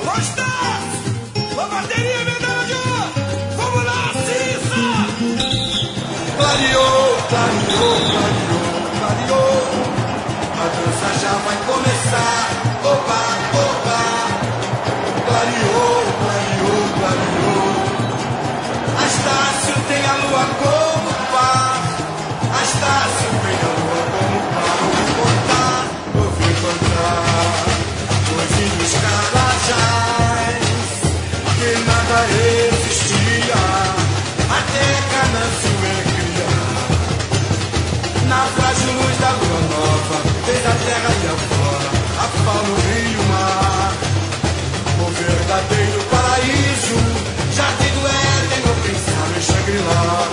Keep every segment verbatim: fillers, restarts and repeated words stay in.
Gostaço! A bateria, medalha de ouro! Vamos lá, Cissa! Clareou, clareou, clareou, clareou. A dança já vai começar. Opa, opa. Clareou, clareou, clareou. Astácio tem a lua como par. Astácio tem a lua como par. Ouvi contar, ouvi cantar. Hoje nos carajás que nada existia. Até Canâncio é criar. Na frágil luz da lua nova, fez a terra e a flora, a fauna, o rio, o mar. O verdadeiro paraíso, jardim do Éden, no pensar em Shangri-La.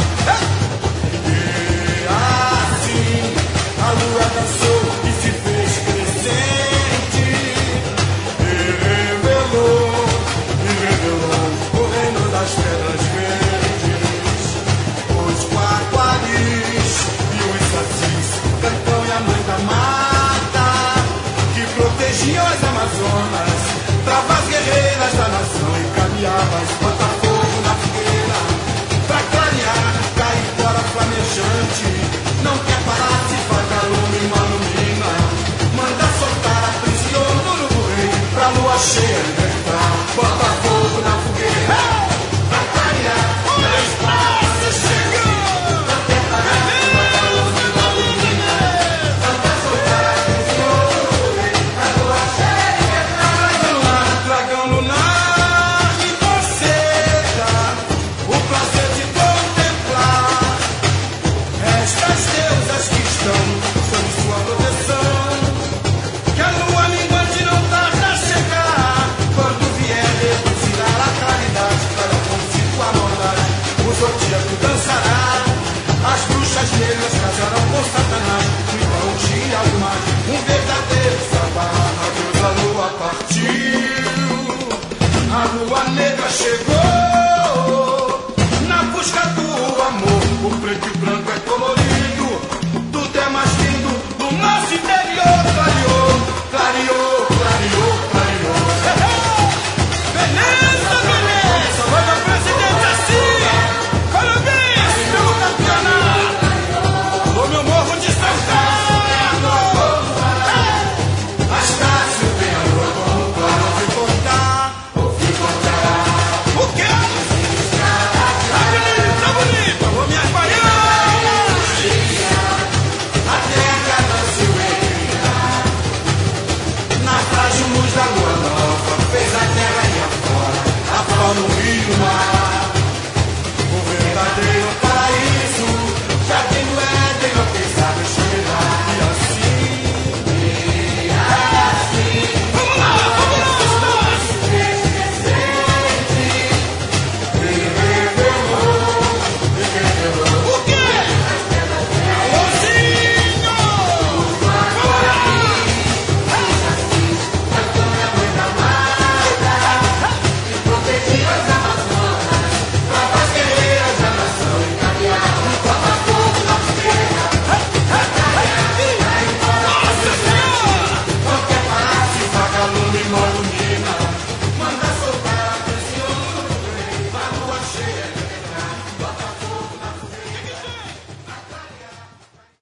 E assim, a lua dançou e se fez crescente. E revelou, e revelou o reino das pedras verdes. Os quaquaris e os sacis, Cantão e a mãe da mata, que protegiam as Amazonas, travas guerreiras da nação e caminhavas, bota fogo na fogueira, pra clarear, caipora flamejante, não quer parar, se faz calor, me ilumina, manda soltar a prisão do urubu rei, pra lua cheia libertar, bota fogo na fogueira, pra clarear, na espaço chegando, não quer parar, se faz calor, me ilumina, manda soltar a prisão do urubu rei, pra lua cheia libertar. Dragão lunar me conceda o prazer de contemplar estas deusas que estão sob sua proteção. Que a lua minguante não tarda a chegar, quando vier reduzirá a claridade, cada consigo a maldade, o zodíaco dançará, as bruxas negras casarão com Satanás, então um dia do mar, um verdadeiro sabá, a deusa lua partiu. A lua negra chegou.